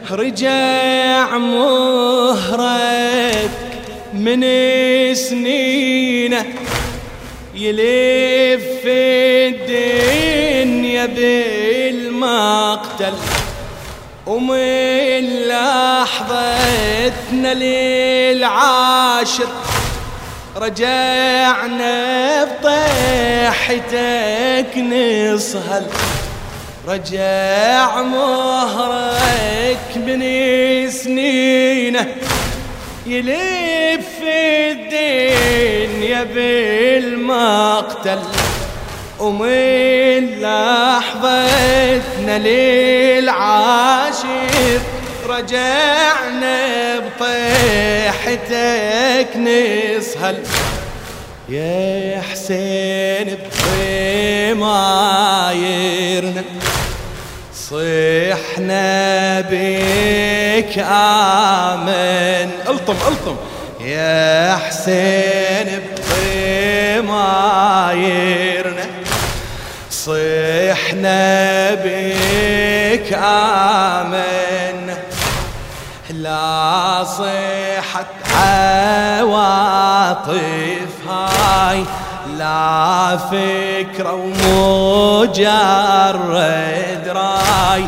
رجع مهرك من سنينه يلف الدنيا بالمقتل، ومن لحظتنا للعاشر رجعنا بطيحتك نصهل. رجع مهرك من سنينه يلف الدنيا بالمقتل، ومن لحظتنا للعاشر رجعنا بطيحتك نسهل. يا حسين بضمايرنا صحنا بك آمن. الطم يا حسين بضمايرنا صحنا بك آمن. لا صحت عواطف هاي لا فكرة ومجرد راي،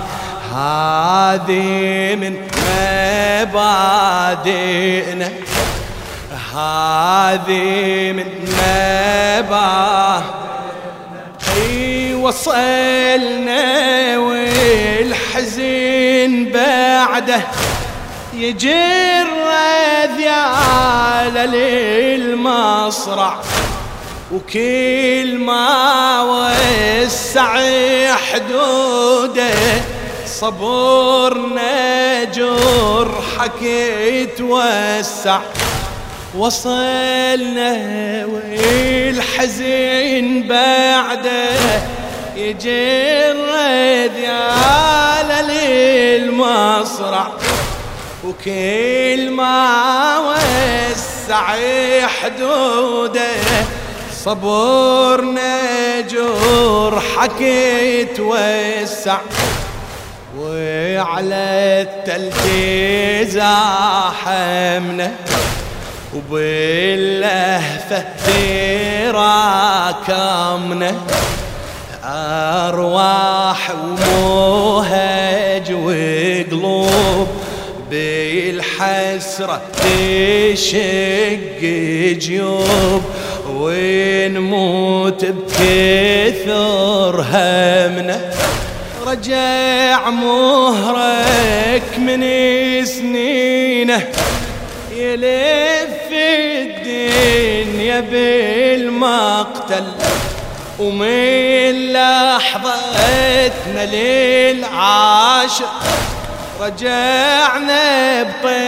هذه من مبادئنا، هذه من مبادئنا. وصلنا والحزن بعده يجر ذيال للمصرع، وكل ما وسع حدوده صبرنا جرحك يتوسع. وصلنا والحزن بعده يجر ذيال للمصرع، وكل ما وسع حدوده صبرنا جرحك يتوسع. وعلى التلت زاحمنا وباللهفة تراكمنا، أرواح وموهج وقلوب بالحسرة تشق جيوب، ونموت بكثر همنا. رجع مهرك من سنينه يلف الدنيا بالمقتل، ومن لحظتنا للعاشر رجعنا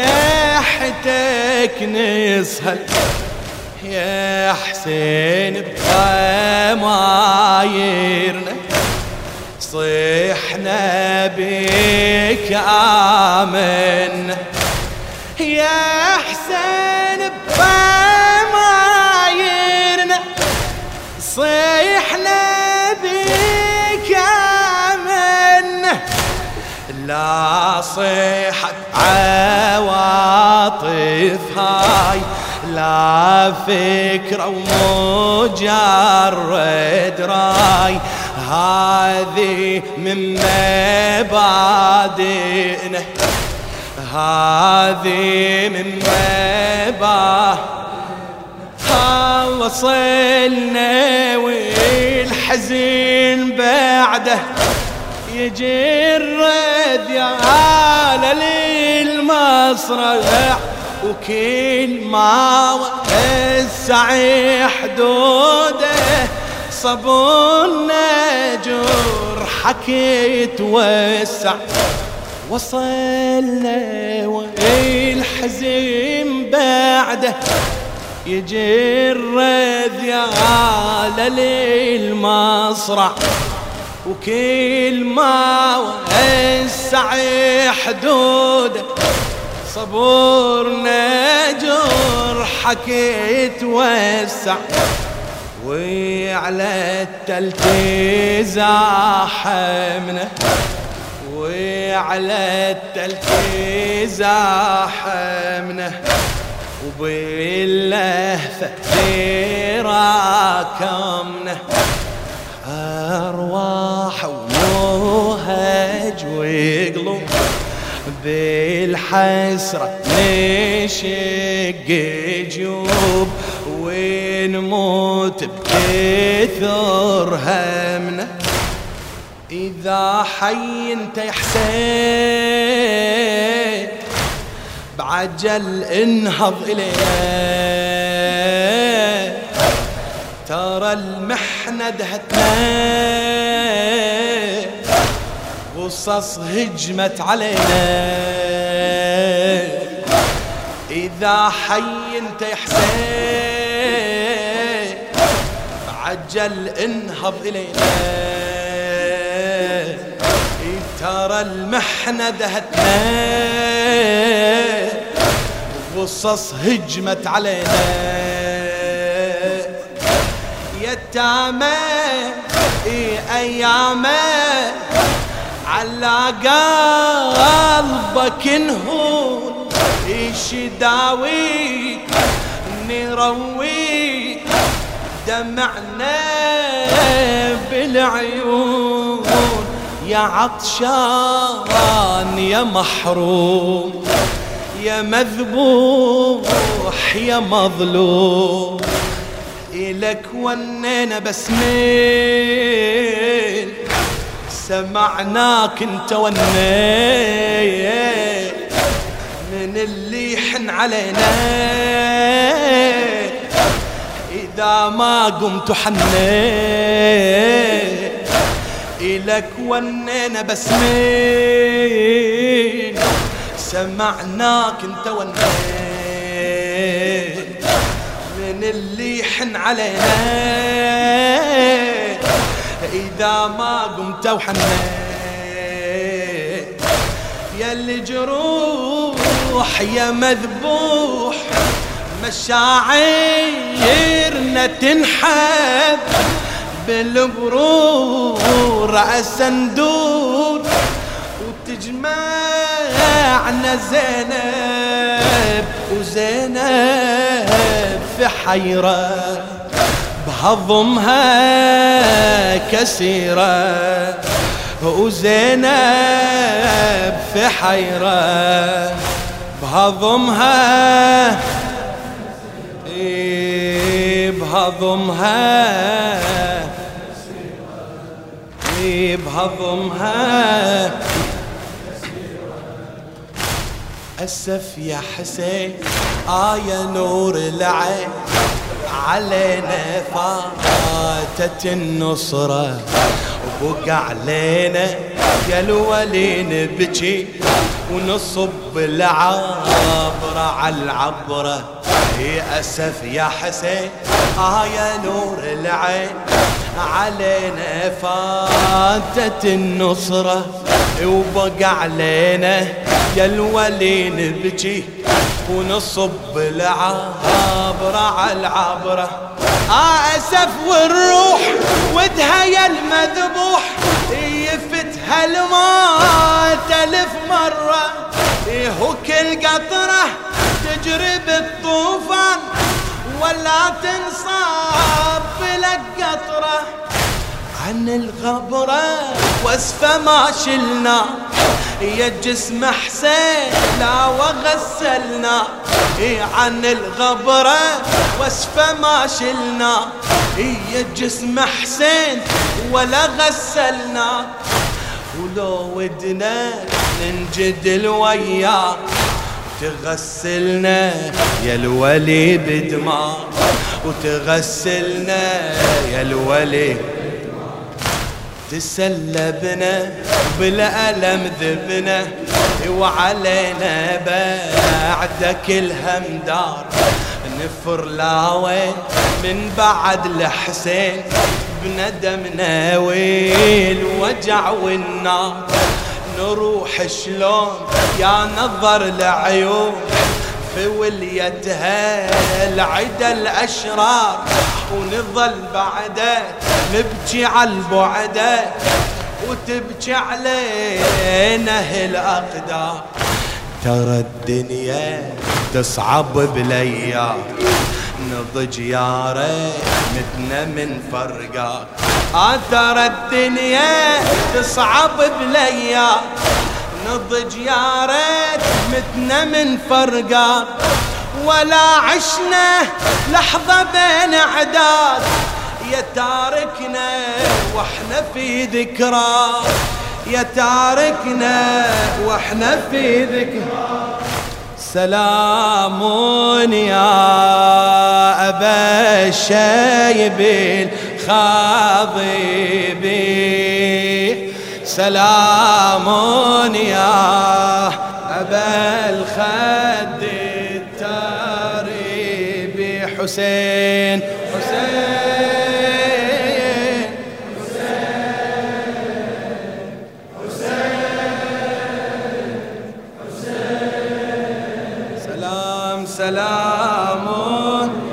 بطيحتك نسهل. يا حسين بضمايرنا صحنا بك آمن. يا حسين بضمايرنا صحنا بك آمن. لا صحت عواطف هاي لا فكرة ومجرد راي، هذه من مبادئنا، هذه من مبادئنا. وصلنا والحزن بعده يجر ذيال للمصرع، وكل ما وسع حدوده صبرنا جرحك يتوسع. وصلنا والحزن بعده يجر ذيال للمصرع، وكل ما وسع حدوده صبرنا جرحك يتوسع. وعلى التلت زاحمنا وعلى على التلك زاحمنا وباللهفة راكمنا أرواح ونهج وقلوب بالحسرة نشق جيوب ونموت بكثر همنا. إذا حي انت يا حسين بعجل انهض إلينا، ترى المحنة دهتنا قصص هجمت علينا. إذا حي انت يا حسين بعجل انهض إلينا، ترى المحنة دهتنا قصص هجمت علينا. يتامى أيامه على قلبك نهون، إيش داويك نرويك دمعنا بالعيون. يا عطشان يا محروم يا مذبوح يا مظلوم، إلك ونينا بسمين سمعناك انت ونيت من اللي يحن علينا. إذا ما قمت حنيت إلك ونينا بسمين سمعناك انت ونيت من اللي يحن علينا. إذا ما قمت وحنيت يا اللي جروح يا مذبوح مشاعرنا تنحب بالبرور أسندور وتجمعنا زينب وزينب في حيرة بهضمها كسيرة وزينب في حيرة بهضمها بهضمها أسف يا حسين يا نور العين علينا فاتت النصرة وبقى علينا يا الولين بجي ونصب العبرة على العبرة. يا أسف يا حسين يا نور العين علينا فاتت النصرة وبقى علينا يا الولين بجي ونصب العبرة على العبرة. أسف والروح ودها يا المذبوح يفتها الموت 1000 مرة، هو كل قطرة تجري بالطوفان ولا تنصاب لك قطرة. عن الغبرة واسفة ما شلنا يا جسم حسين لا وغسلنا. عن الغبرة واسفة ما شلنا يا جسم حسين ولا غسلنا. ولو ودنا ننجدل وياك تغسلنا يا الولي بدماء وتغسلنا يا الولي تسلبنا بالألم ذبنا وعلينا بعدك الهم دار نفر لاوين من بعد الحسين بندمنا والوجع والنار. نروح شلون يا نظر العيون في وليتها العدا الأشرار ونظل بعدك نبكي على البعدك وتبكي علينا هالأقدار. ترى الدنيا تصعب بليا، نضج يا ريتنا من فرقاك. ترى الدنيا تصعب بليا، نضج يا ريت متنا من فرقاك. ولا عشنا لحظة بين أعداد، يا تاركنا واحنا في ذكراك، يا تاركنا واحنا في ذكراك. سلام يا أبا الشيب الخاضب، سلام يا أبا الخد التارب. حسين حسين حسين حسين، سلام سلام